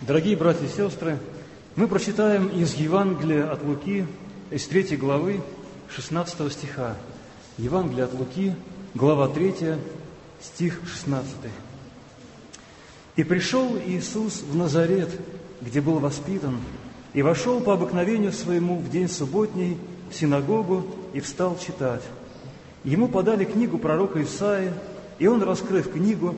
Дорогие братья и сестры, мы прочитаем из Евангелия от Луки, из 3 главы, 16 стиха. Евангелие от Луки, глава 3, стих 16. «И пришел Иисус в Назарет, где был воспитан, и вошел по обыкновению своему в день субботний в синагогу и встал читать. Ему подали книгу пророка Исаии, и он, раскрыв книгу,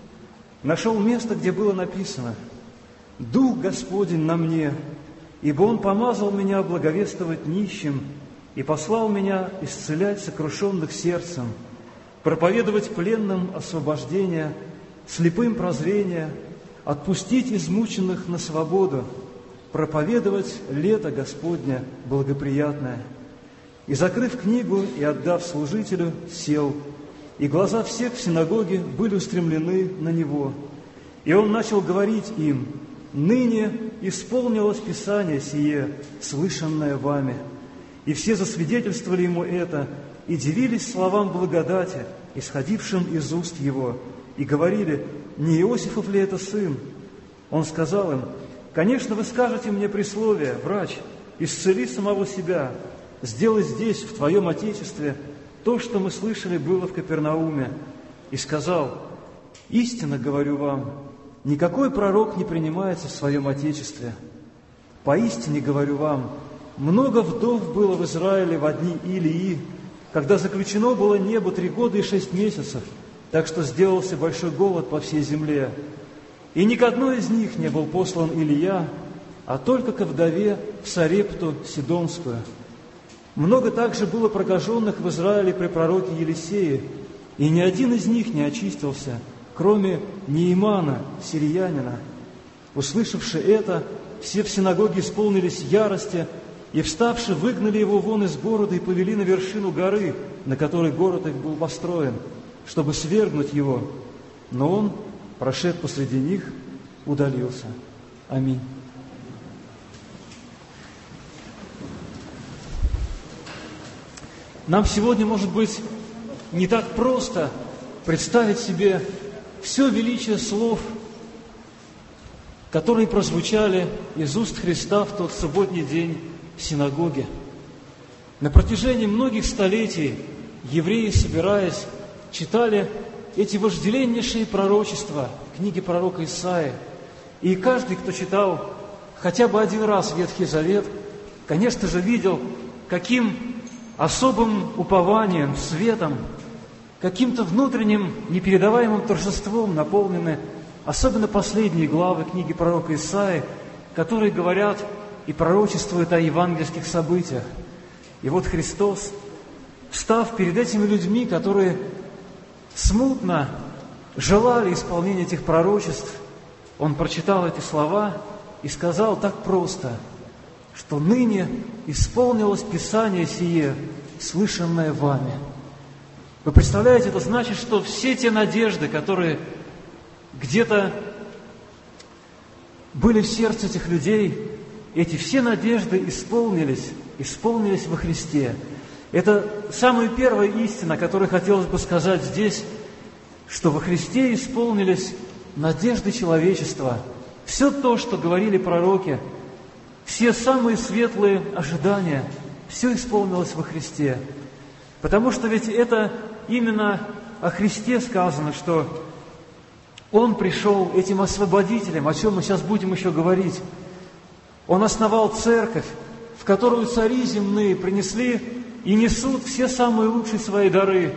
нашел место, где было написано: «Дух Господень на мне, ибо Он помазал меня благовествовать нищим и послал меня исцелять сокрушенных сердцем, проповедовать пленным освобождение, слепым прозрение, отпустить измученных на свободу, проповедовать лето Господне благоприятное». И, закрыв книгу и отдав служителю, сел, и глаза всех в синагоге были устремлены на него. И он начал говорить им: «Ныне исполнилось Писание сие, слышанное вами». И все засвидетельствовали ему это, и дивились словам благодати, исходившим из уст его, и говорили: «Не Иосифов ли это сын?» Он сказал им: «Конечно, вы скажете мне присловие: врач, исцели самого себя, сделай здесь, в твоем Отечестве, то, что мы слышали было в Капернауме». И сказал: «Истинно говорю вам, никакой пророк не принимается в своем Отечестве. Поистине говорю вам, много вдов было в Израиле в дни Илии, когда заключено было небо 3 года и 6 месяцев, так что сделался большой голод по всей земле. И ни к одной из них не был послан Илия, а только ко вдове в Сарепту Сидонскую. Много также было прокаженных в Израиле при пророке Елисее, и ни один из них не очистился, кроме Неимана, сириянина. Услышавши это, все в синагоге исполнились ярости, и, вставши, выгнали его вон из города и повели на вершину горы, на которой город их был построен, чтобы свергнуть его. Но он, прошед посреди них, удалился». Аминь. Нам сегодня, может быть, не так просто представить себе все величие слов, которые прозвучали из уст Христа в тот субботний день в синагоге. На протяжении многих столетий евреи, собираясь, читали эти вожделеннейшие пророчества, книги пророка Исаии. И каждый, кто читал хотя бы один раз Ветхий Завет, конечно же, видел, каким особым упованием, светом, каким-то внутренним непередаваемым торжеством наполнены особенно последние главы книги пророка Исаии, которые говорят и пророчествуют о евангельских событиях. И вот Христос, встав перед этими людьми, которые смутно желали исполнения этих пророчеств, Он прочитал эти слова и сказал так просто, что ныне исполнилось Писание сие, слышанное вами. Вы представляете, это значит, что все те надежды, которые где-то были в сердце этих людей, эти все надежды исполнились во Христе. Это самая первая истина, которую хотелось бы сказать здесь, что во Христе исполнились надежды человечества. Все то, что говорили пророки, все самые светлые ожидания, все исполнилось во Христе. Потому что ведь это именно о Христе сказано, что Он пришел этим освободителем, о чем мы сейчас будем еще говорить. Он основал церковь, в которую цари земные принесли и несут все самые лучшие свои дары,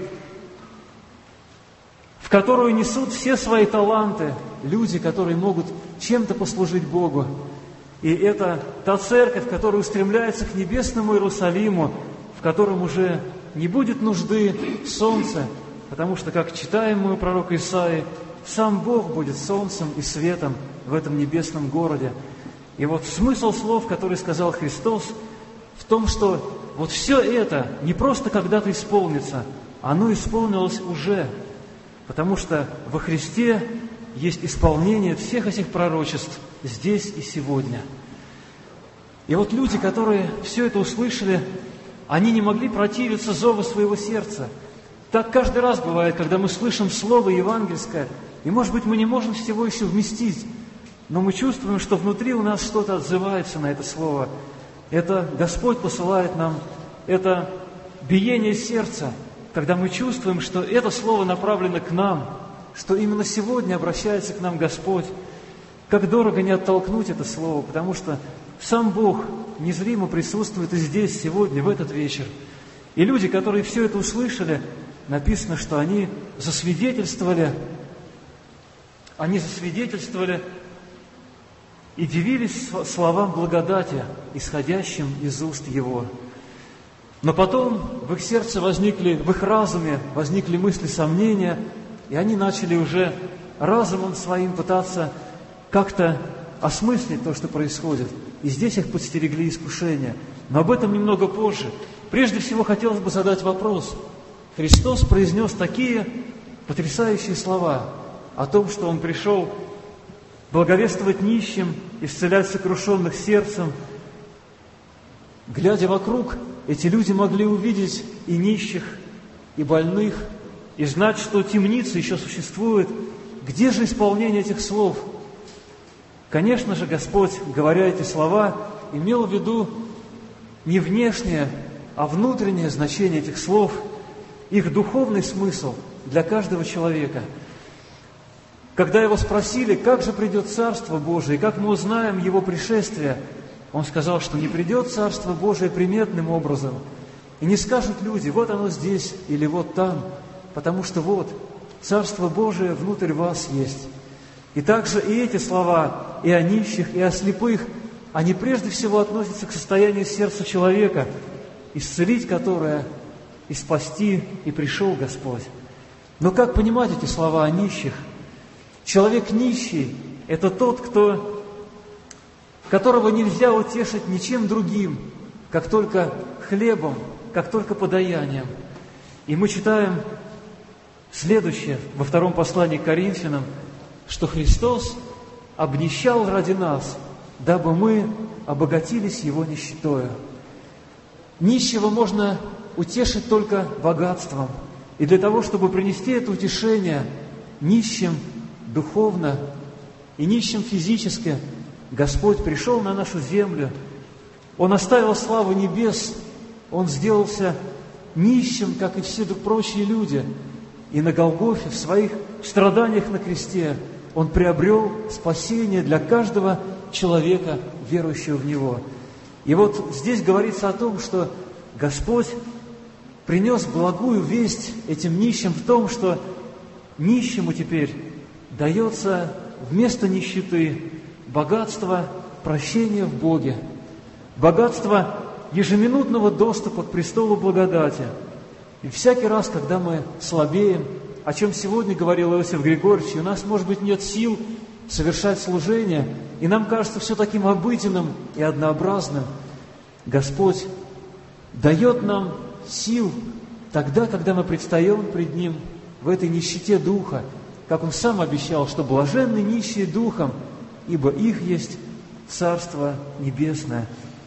в которую несут все свои таланты, люди, которые могут чем-то послужить Богу. И это та церковь, которая устремляется к небесному Иерусалиму, в котором уже не будет нужды в солнце, потому что, как читаем мы у пророка Исаии, сам Бог будет солнцем и светом в этом небесном городе. И вот смысл слов, которые сказал Христос, в том, что вот все это не просто когда-то исполнится, оно исполнилось уже, потому что во Христе есть исполнение всех этих пророчеств здесь и сегодня. И вот люди, которые все это услышали, они не могли противиться зову своего сердца. Так каждый раз бывает, когда мы слышим слово евангельское, и, может быть, мы не можем всего еще вместить. но мы чувствуем, что внутри у нас что-то отзывается на это слово. Это Господь посылает нам, это биение сердца, когда мы чувствуем, что это слово направлено к нам, что именно сегодня обращается к нам Господь. Как дорого не оттолкнуть это слово, потому что сам Бог незримо присутствует и здесь, сегодня, в этот вечер. И люди, которые все это услышали, написано, что они засвидетельствовали и дивились словам благодати, исходящим из уст Его. Но потом в их сердце в их разуме возникли мысли сомнения, и они начали уже разумом своим пытаться как-то осмыслить то, что происходит. И здесь их подстерегли искушения. Но об этом немного позже. Прежде всего, хотелось бы задать вопрос. Христос произнес такие потрясающие слова о том, что Он пришел благовествовать нищим, исцелять сокрушенных сердцем. Глядя вокруг, эти люди могли увидеть и нищих, и больных, и знать, что темница еще существует. Где же исполнение этих слов? Конечно же, Господь, говоря эти слова, имел в виду не внешнее, а внутреннее значение этих слов, их духовный смысл для каждого человека. Когда Его спросили, как же придет Царство Божие, и как мы узнаем Его пришествие, Он сказал, что не придет Царство Божие приметным образом, и не скажут люди, вот оно здесь или вот там, потому что вот, Царство Божие внутрь вас есть. И также и эти слова, и о нищих, и о слепых, они прежде всего относятся к состоянию сердца человека, исцелить которое и спасти и пришел Господь. Но как понимать эти слова о нищих? Человек нищий – это тот, которого нельзя утешить ничем другим, как только хлебом, как только подаянием. И мы читаем следующее во втором послании к Коринфянам, что Христос обнищал ради нас, дабы мы обогатились Его нищетою. Нищего можно утешить только богатством. И для того, чтобы принести это утешение нищим духовно и нищим физически, Господь пришел на нашу землю. Он оставил славу небес, Он сделался нищим, как и все прочие люди. И на Голгофе, в своих страданиях на кресте, Он приобрел спасение для каждого человека, верующего в Него. И вот здесь говорится о том, что Господь принес благую весть этим нищим в том, что нищему теперь дается вместо нищеты богатство прощения в Боге, богатство ежеминутного доступа к престолу благодати. И всякий раз, когда мы слабеем, о чем сегодня говорил Иосиф Григорьевич, у нас, может быть, нет сил совершать служение, и нам кажется все таким обыденным и однообразным, Господь дает нам сил тогда, когда мы предстаем пред Ним в этой нищете духа, как Он сам обещал, что блаженны нищие духом, ибо их есть Царство Небесное.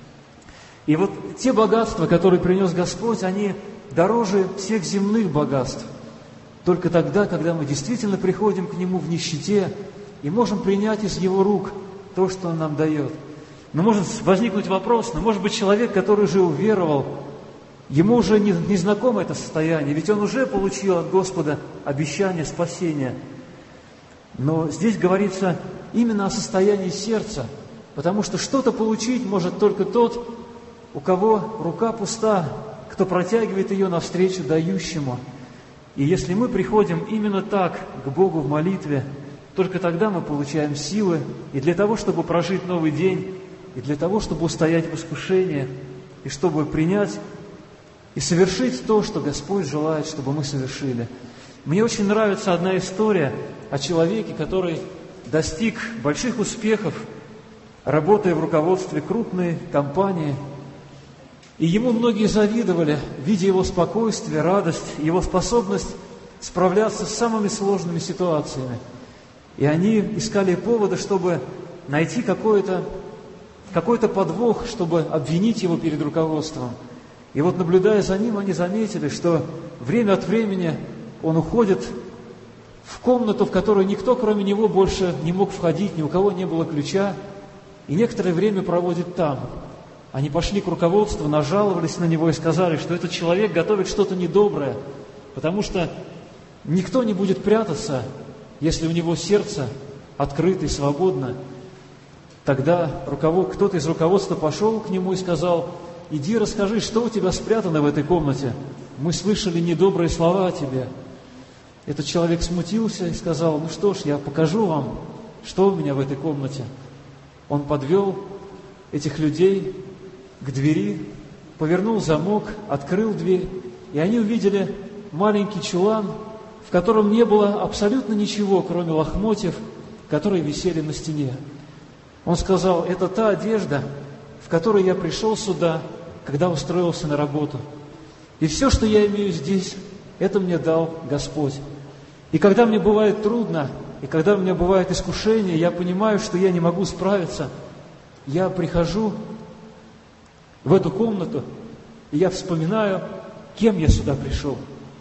И вот те богатства, которые принес Господь, они дороже всех земных богатств. Только тогда, когда мы действительно приходим к Нему в нищете и можем принять из Его рук то, что Он нам дает. Но может возникнуть вопрос, может быть, человек, который уже уверовал, ему уже не знакомо это состояние, ведь он уже получил от Господа обещание спасения. Но здесь говорится именно о состоянии сердца, потому что что-то получить может только тот, у кого рука пуста, кто протягивает ее навстречу дающему. И если мы приходим именно так к Богу в молитве, только тогда мы получаем силы и для того, чтобы прожить новый день, и для того, чтобы устоять в искушении, и чтобы принять и совершить то, что Господь желает, чтобы мы совершили. Мне очень нравится одна история о человеке, который достиг больших успехов, работая в руководстве крупной компании. И ему многие завидовали, видя его спокойствие, радость, его способность справляться с самыми сложными ситуациями. И они искали повода, чтобы найти какой-то подвох, чтобы обвинить его перед руководством. И вот, наблюдая за ним, они заметили, что время от времени он уходит в комнату, в которую никто, кроме него, больше не мог входить, ни у кого не было ключа, и некоторое время проводит там. Они пошли к руководству, нажаловались на него и сказали, что этот человек готовит что-то недоброе, потому что никто не будет прятаться, если у него сердце открыто и свободно. Тогда кто-то из руководства пошел к нему и сказал: «Иди расскажи, что у тебя спрятано в этой комнате. Мы слышали недобрые слова о тебе». Этот человек смутился и сказал: «Ну что ж, я покажу вам, что у меня в этой комнате». Он подвел этих людей к двери, повернул замок, открыл дверь, и они увидели маленький чулан, в котором не было абсолютно ничего, кроме лохмотьев, которые висели на стене. Он сказал: «Это та одежда, в которой я пришел сюда, когда устроился на работу. И все, что я имею здесь, это мне дал Господь. И когда мне бывает трудно, и когда у меня бывает искушение, я понимаю, что я не могу справиться, я прихожу в эту комнату, и я вспоминаю, кем я сюда пришел».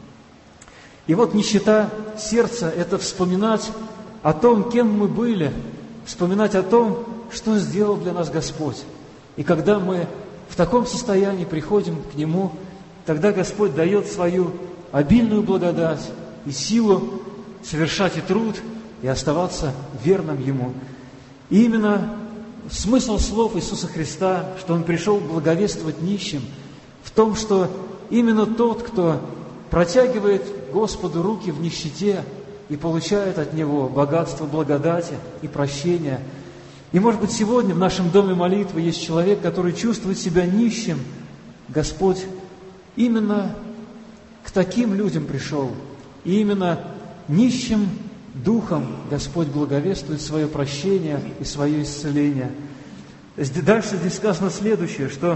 И вот нищета сердца – это вспоминать о том, кем мы были, вспоминать о том, что сделал для нас Господь. И когда мы в таком состоянии приходим к Нему, тогда Господь дает свою обильную благодать и силу совершать и труд, и оставаться верным Ему. И именно смысл слов Иисуса Христа, что Он пришел благовествовать нищим, в том, что именно тот, кто протягивает Господу руки в нищете и получает от Него богатство благодати и прощения. И, может быть, сегодня в нашем доме молитвы есть человек, который чувствует себя нищим. Господь именно к таким людям пришел. И именно нищим духом Господь благовествует свое прощение и свое исцеление. Дальше здесь сказано следующее, что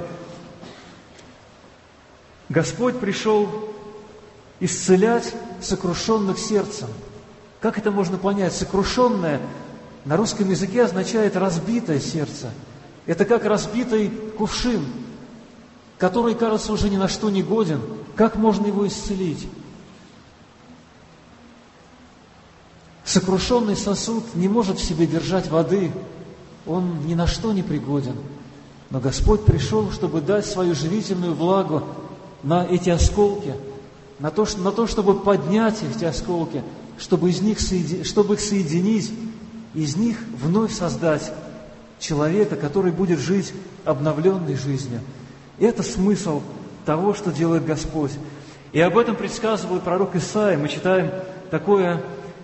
Господь пришел исцелять сокрушенных сердцем. Как это можно понять? Сокрушенное на русском языке означает разбитое сердце. Это как разбитый кувшин, который, кажется, уже ни на что не годен. Как можно его исцелить? Сокрушенный сосуд не может в себе держать воды, он ни на что не пригоден. Но Господь пришел, чтобы дать свою живительную влагу на эти осколки, на то, чтобы поднять эти осколки, чтобы их соединить, из них вновь создать человека, который будет жить обновленной жизнью. Это смысл того, что делает Господь. И об этом предсказывал пророк Исаия. Мы читаем такое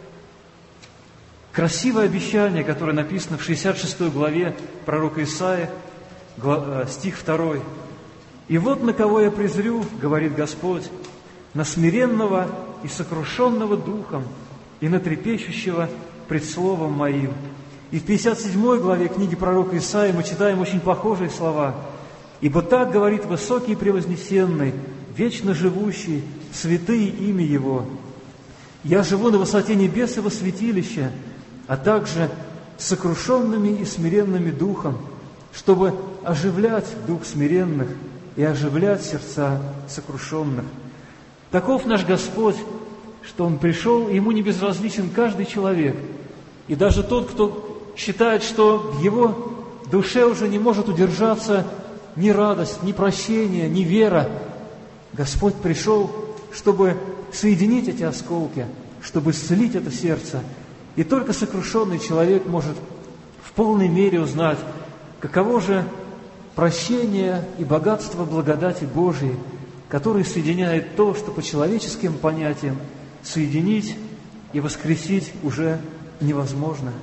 красивое обещание, которое написано в 66 главе пророка Исаии, стих 2. «И вот на кого я презрю, говорит Господь, на смиренного и сокрушенного духом, и на трепещущего пред словом моим». И в 57 главе книги пророка Исаии мы читаем очень похожие слова. «Ибо так говорит высокий и превознесенный, вечно живущий, святые имя Его. Я живу на высоте небес и во святилище, а также сокрушенными и смиренными духом, чтобы оживлять дух смиренных и оживлять сердца сокрушенных». Таков наш Господь, что Он пришел, и Ему не безразличен каждый человек. И даже тот, кто считает, что в его душе уже не может удержаться ни радость, ни прощение, ни вера, Господь пришел, чтобы соединить эти осколки, чтобы исцелить это сердце. И только сокрушенный человек может в полной мере узнать, каково же прощение и богатство благодати Божией, который соединяет то, что по человеческим понятиям соединить и воскресить уже невозможно.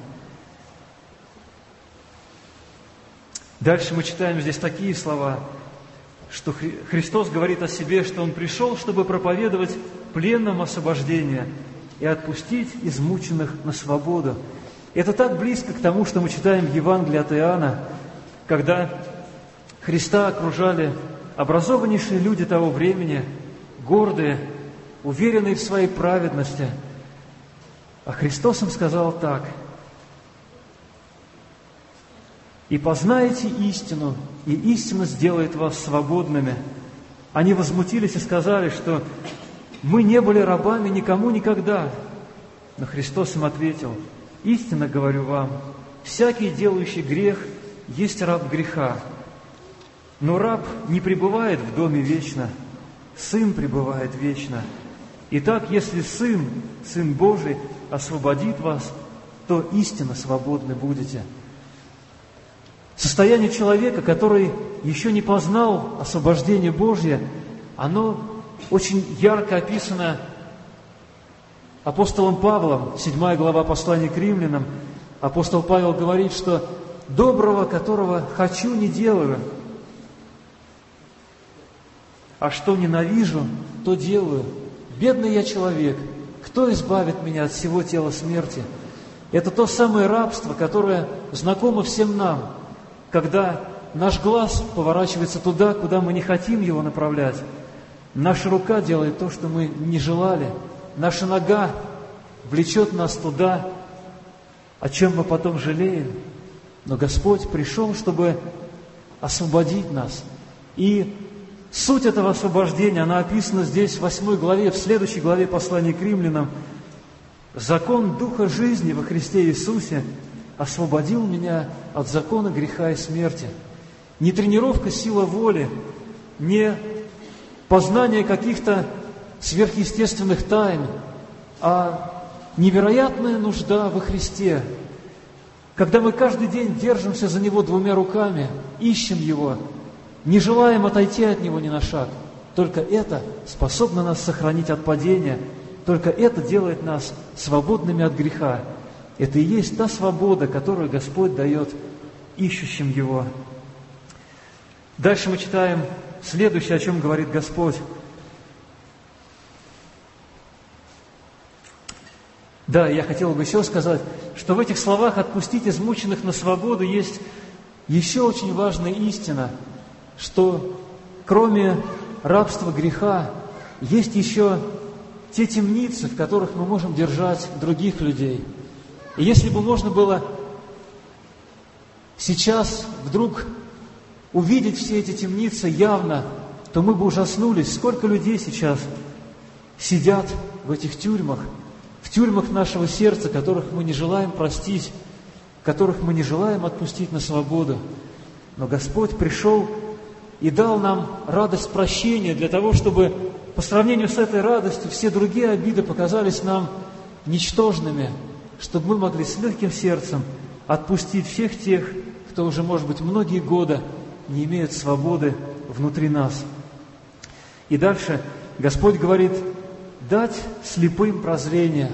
Дальше мы читаем здесь такие слова, что Христос говорит о себе, что Он пришел, чтобы проповедовать пленным освобождение и отпустить измученных на свободу. Это так близко к тому, что мы читаем в Евангелии от Иоанна, когда Христа окружали образованнейшие люди того времени, гордые, уверенные в своей праведности. А Христос им сказал так: «И познаете истину, и истина сделает вас свободными». Они возмутились и сказали, что мы не были рабами никому никогда. Но Христос им ответил: истинно говорю вам, всякий, делающий грех, есть раб греха. Но раб не пребывает в доме вечно, Сын пребывает вечно. Итак, если Сын Божий, освободит вас, то истинно свободны будете. Состояние человека, который еще не познал освобождение Божье, оно очень ярко описано апостолом Павлом, 7 глава послания к римлянам. Апостол Павел говорит, что «доброго, которого хочу, не делаю, а что ненавижу, то делаю. Бедный я человек, кто избавит меня от всего тела смерти?» Это то самое рабство, которое знакомо всем нам, когда наш глаз поворачивается туда, куда мы не хотим его направлять. Наша рука делает то, что мы не желали. Наша нога влечет нас туда, о чем мы потом жалеем. Но Господь пришел, чтобы освободить нас. И суть этого освобождения, она описана здесь в 8 главе, в следующей главе послания к римлянам. «Закон Духа жизни во Христе Иисусе освободил меня от закона греха и смерти». Не тренировка силы воли, не познание каких-то сверхъестественных тайн, а невероятная нужда во Христе. Когда мы каждый день держимся за Него 2 руками, ищем Его, не желаем отойти от Него ни на шаг, только это способно нас сохранить от падения, только это делает нас свободными от греха. Это и есть та свобода, которую Господь дает ищущим Его. Дальше мы читаем следующее, о чем говорит Господь. Да, я хотел бы еще сказать, что в этих словах «отпустить измученных на свободу» есть еще очень важная истина, что кроме рабства греха есть еще те темницы, в которых мы можем держать других людей. И если бы можно было сейчас вдруг увидеть все эти темницы явно, то мы бы ужаснулись, сколько людей сейчас сидят в этих тюрьмах, в тюрьмах нашего сердца, которых мы не желаем простить, которых мы не желаем отпустить на свободу. Но Господь пришел и дал нам радость прощения для того, чтобы по сравнению с этой радостью все другие обиды показались нам ничтожными, чтобы мы могли с легким сердцем отпустить всех тех, кто уже, может быть, многие годы не имеет свободы внутри нас. И дальше Господь говорит: дать слепым прозрение.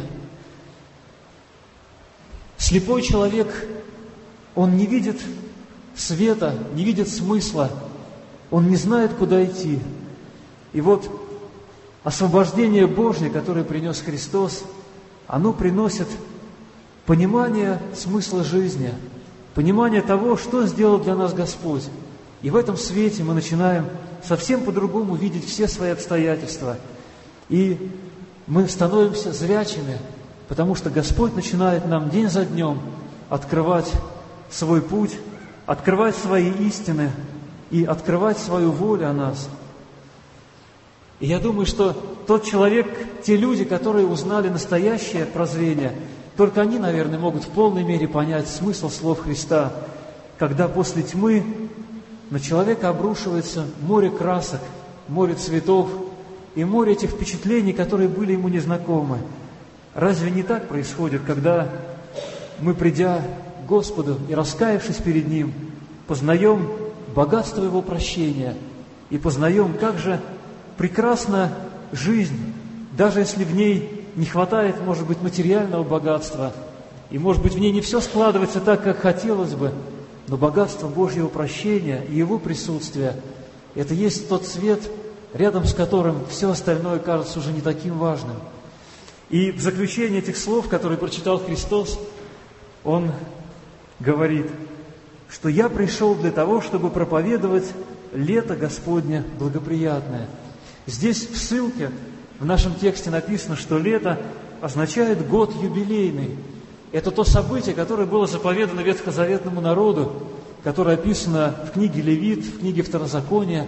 Слепой человек, он не видит света, не видит смысла, он не знает, куда идти. И вот освобождение Божье, которое принес Христос, оно приносит понимание смысла жизни, понимание того, что сделал для нас Господь. И в этом свете мы начинаем совсем по-другому видеть все свои обстоятельства. И мы становимся зрячими, потому что Господь начинает нам день за днем открывать свой путь, открывать свои истины и открывать свою волю о нас. И я думаю, что тот человек, те люди, которые узнали настоящее прозрение, только они, наверное, могут в полной мере понять смысл слов Христа, когда после тьмы на человека обрушивается море красок, море цветов и море этих впечатлений, которые были ему незнакомы. Разве не так происходит, когда мы, придя к Господу и раскаявшись перед Ним, познаем богатство Его прощения и познаем, как же прекрасна жизнь, даже если в ней не хватает, может быть, материального богатства, и, может быть, в ней не все складывается так, как хотелось бы, но богатство Божьего прощения и Его присутствия – это есть тот свет, рядом с которым все остальное кажется уже не таким важным. И в заключение этих слов, которые прочитал Христос, Он говорит, что «Я пришел для того, чтобы проповедовать лето Господне благоприятное». Здесь в ссылке в нашем тексте написано, что лето означает год юбилейный. Это то событие, которое было заповедано ветхозаветному народу, которое описано в книге Левит, в книге Второзакония.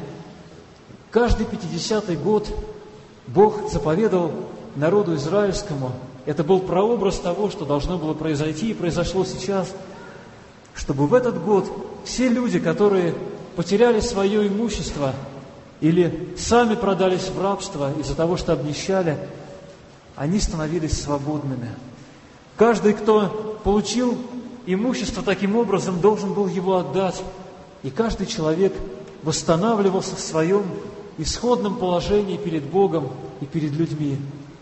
Каждый 50-й год Бог заповедал народу израильскому Это был прообраз того, что должно было произойти и произошло сейчас, чтобы в этот год все люди, которые потеряли свое имущество или сами продались в рабство из-за того, что обнищали, они становились свободными. Каждый, кто получил имущество таким образом, должен был его отдать. И каждый человек восстанавливался в своем исходном положении перед Богом и перед людьми.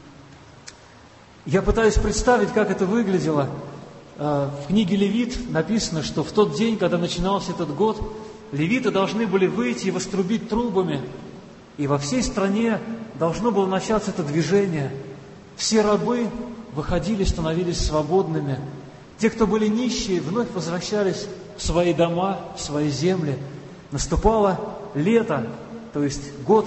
Я пытаюсь представить, как это выглядело. В книге Левит написано, что в тот день, когда начинался этот год, левиты должны были выйти и вострубить трубами, и во всей стране должно было начаться это движение. Все рабы выходили, становились свободными. Те, кто были нищие, вновь возвращались в свои дома, в свои земли. Наступало лето, то есть год,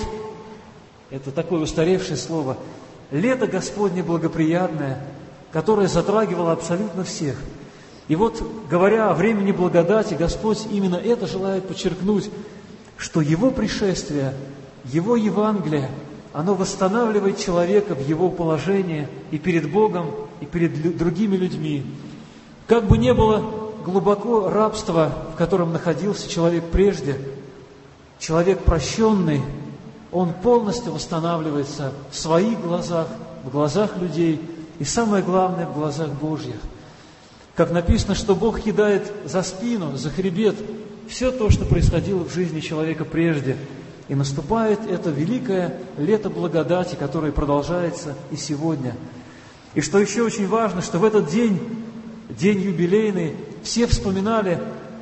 это такое устаревшее слово, лето Господне благоприятное, которое затрагивало абсолютно всех. И вот, говоря о времени благодати, Господь именно это желает подчеркнуть, что Его пришествие, Его Евангелие, оно восстанавливает человека в его положении и перед Богом, и перед другими людьми. Как бы ни было глубоко рабства, в котором находился человек прежде, человек прощенный, он полностью восстанавливается в своих глазах, в глазах людей и, самое главное, в глазах Божьих. Как написано, что Бог кидает за спину, за хребет все то, что происходило в жизни человека прежде. И наступает это великое лето благодати, которое продолжается и сегодня. И что еще очень важно, что в этот день, день юбилейный, все вспоминали,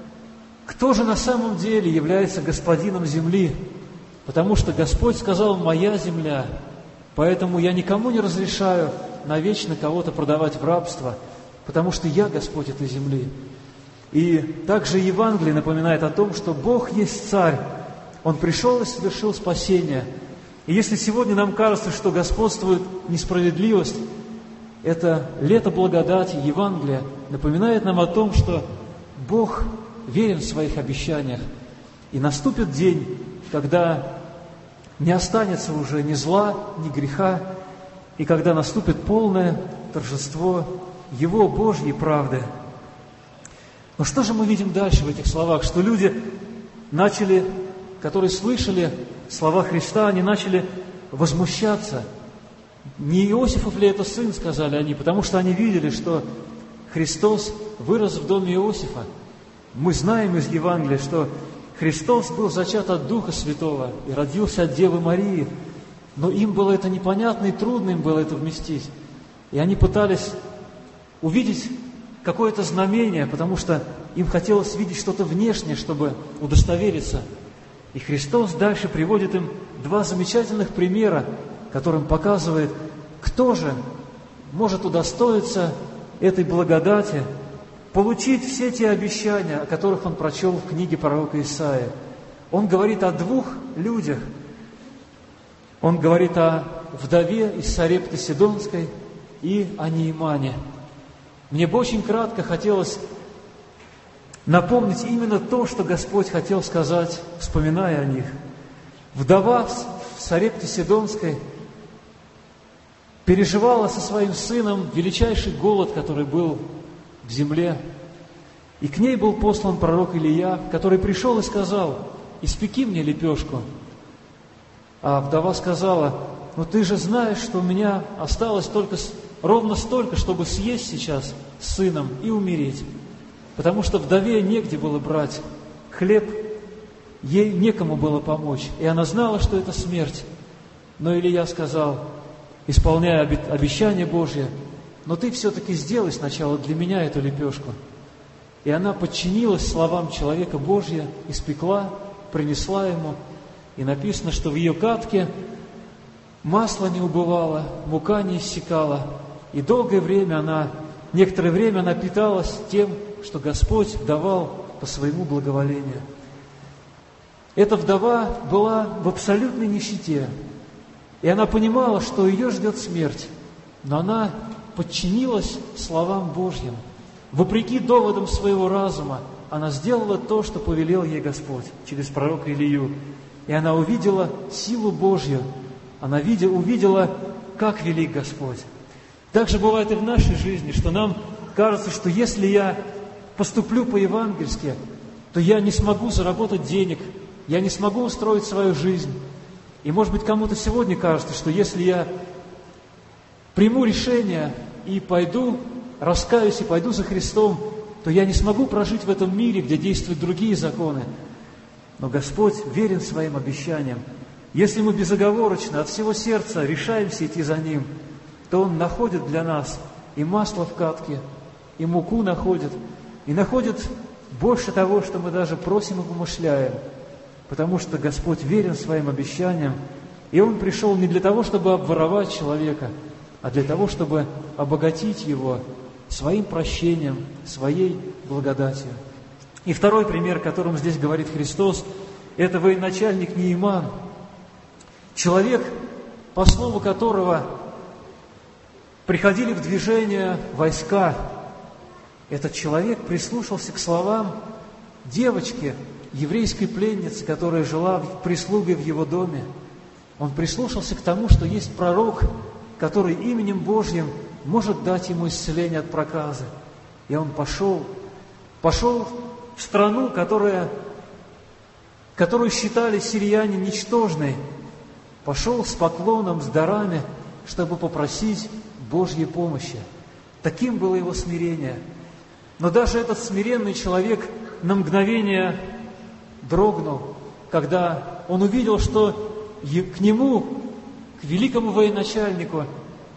кто же на самом деле является господином земли. Потому что Господь сказал: «Моя земля, поэтому я никому не разрешаю навечно кого-то продавать в рабство, потому что я Господь этой земли». И также Евангелие напоминает о том, что Бог есть Царь. Он пришел и совершил спасение. И если сегодня нам кажется, что господствует несправедливость, это лето благодати, Евангелия, напоминает нам о том, что Бог верен в своих обещаниях. И наступит день, когда не останется уже ни зла, ни греха, и когда наступит полное торжество Его Божьей правды. Но что же мы видим дальше в этих словах? Что люди начали, которые слышали слова Христа, они начали возмущаться. Не Иосифов ли это сын, сказали они, потому что они видели, что Христос вырос в доме Иосифа. Мы знаем из Евангелия, что Христос был зачат от Духа Святого и родился от Девы Марии, но им было это непонятно и трудно им было это вместить. И они пытались увидеть какое-то знамение, потому что им хотелось видеть что-то внешнее, чтобы удостовериться. И Христос дальше приводит им два замечательных примера, которым показывает, кто же может удостоиться этой благодати, получить все те обещания, о которых он прочел в книге пророка Исаии. Он говорит о двух людях. Он говорит о вдове из Сарепты Сидонской и о Неимане. Мне бы очень кратко хотелось напомнить именно то, что Господь хотел сказать, вспоминая о них. Вдова в Сарепте Сидонской переживала со своим сыном величайший голод, который был в земле. И к ней был послан пророк Илия, который пришел и сказал: «Испеки мне лепешку». А вдова сказала: «Ну ты же знаешь, что у меня осталось только ровно столько, чтобы съесть сейчас с сыном и умереть». Потому что вдове негде было брать хлеб, ей некому было помочь. И она знала, что это смерть. Но Илия сказал, исполняя обещание Божье: «Но ты все-таки сделай сначала для меня эту лепешку». И она подчинилась словам человека Божьего, испекла, принесла ему. И написано, что в ее катке масло не убывало, мука не иссякала. И некоторое время она питалась тем, что Господь давал по своему благоволению. Эта вдова была в абсолютной нищете. И она понимала, что ее ждет смерть. Но она подчинилась словам Божьим. Вопреки доводам своего разума, она сделала то, что повелел ей Господь через пророка Илию. И она увидела силу Божью. Она увидела, как велик Господь. Так же бывает и в нашей жизни, что нам кажется, что если я поступлю по-евангельски, то я не смогу заработать денег, я не смогу устроить свою жизнь. И, может быть, кому-то сегодня кажется, что если я приму решение и пойду, раскаюсь и пойду за Христом, то я не смогу прожить в этом мире, где действуют другие законы. Но Господь верен своим обещаниям. Если мы безоговорочно, от всего сердца решаемся идти за Ним, то Он находит для нас и масло в катке, и муку находит, и находит больше того, что мы даже просим и помышляем. Потому что Господь верен своим обещаниям, и Он пришел не для того, чтобы обворовать человека, а для того, чтобы обогатить его своим прощением, своей благодатью. И второй пример, о котором здесь говорит Христос, это военачальник Нееман. Человек, по слову которого приходили в движение войска. Этот человек прислушался к словам девочки, еврейской пленницы, которая жила прислугой в его доме. Он прислушался к тому, что есть пророк, который именем Божьим может дать ему исцеление от проказы. И он пошел в страну, которую считали сирияне ничтожной, пошел с поклоном, с дарами, чтобы попросить Божьей помощи. Таким было его смирение. Но даже этот смиренный человек на мгновение дрогнул, когда он увидел, что к нему, к великому военачальнику,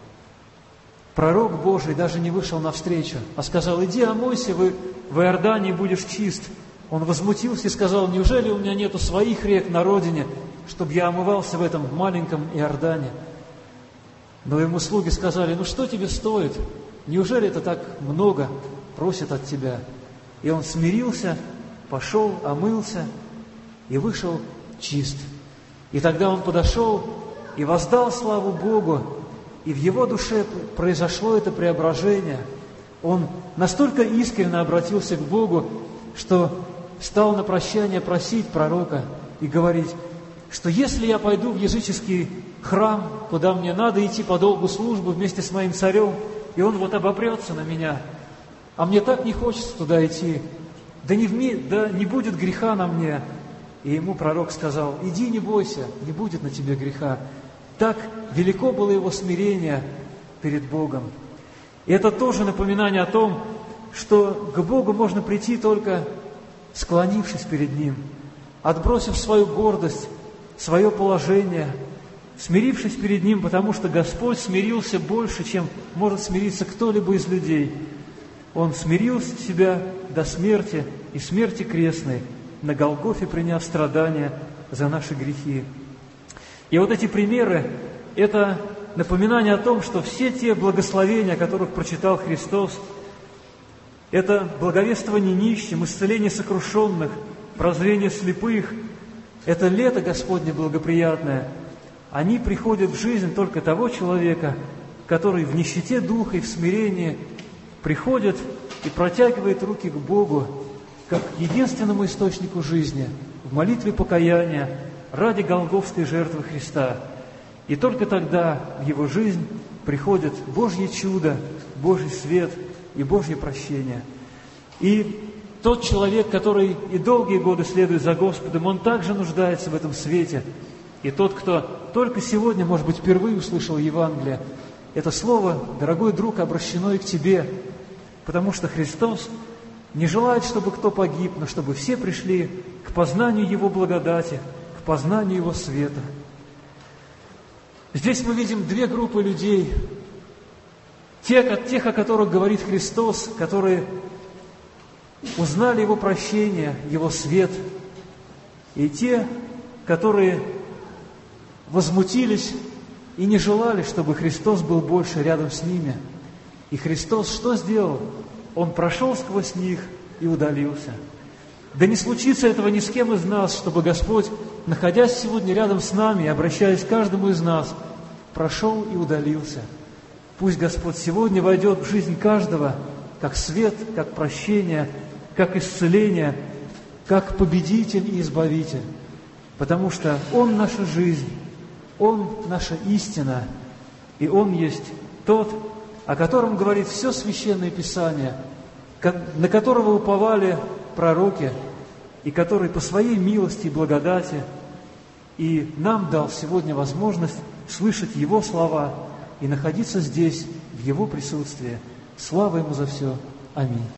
пророк Божий даже не вышел навстречу, а сказал: «Иди, омойся в Иордании, будешь чист». Он возмутился и сказал: «Неужели у меня нету своих рек на родине, чтобы я омывался в этом маленьком Иордане?» Но ему слуги сказали: «Ну что тебе стоит? Неужели это так много просит от тебя?» И он смирился, пошел, омылся и вышел чист. И тогда он подошел и воздал славу Богу, и в его душе произошло это преображение. Он настолько искренне обратился к Богу, что стал на прощание просить пророка и говорить, что если я пойду в языческий храм, куда мне надо идти по долгу службы вместе с моим царем, и он вот обопрется на меня, а мне так не хочется туда идти, да не будет греха на мне. И ему пророк сказал: «Иди, не бойся, не будет на тебе греха». Так велико было его смирение перед Богом. И это тоже напоминание о том, что к Богу можно прийти только склонившись перед Ним, отбросив свою гордость, свое положение, смирившись перед Ним, потому что Господь смирился больше, чем может смириться кто-либо из людей. Он смирил себя до смерти и смерти крестной, на Голгофе приняв страдания за наши грехи. И вот эти примеры – это напоминание о том, что все те благословения, о которых прочитал Христос, это благовествование нищим, исцеление сокрушенных, прозрение слепых, это лето Господне благоприятное, они приходят в жизнь только того человека, который в нищете духа и в смирении приходит и протягивает руки к Богу, как к единственному источнику жизни, в молитве покаяния, ради голгофской жертвы Христа. И только тогда в его жизнь приходит Божье чудо, Божий свет и Божье прощение. И тот человек, который и долгие годы следует за Господом, он также нуждается в этом свете. И тот, кто только сегодня, может быть, впервые услышал Евангелие, это слово, дорогой друг, обращено и к тебе, потому что Христос не желает, чтобы кто погиб, но чтобы все пришли к познанию Его благодати, к познанию Его света. Здесь мы видим две группы людей. Тех, о которых говорит Христос, которые узнали Его прощение, Его свет, и те, которые возмутились и не желали, чтобы Христос был больше рядом с ними. И Христос что сделал? Он прошел сквозь них и удалился. Да не случится этого ни с кем из нас, чтобы Господь, находясь сегодня рядом с нами и обращаясь к каждому из нас, прошел и удалился. Пусть Господь сегодня войдет в жизнь каждого, как свет, как прощение, как исцеление, как победитель и избавитель. Потому что Он наша жизнь, Он наша истина, и Он есть тот, о котором говорит все Священное Писание, на которого уповали пророки, и который по своей милости и благодати и нам дал сегодня возможность слышать Его слова и находиться здесь, в Его присутствии. Слава Ему за все. Аминь.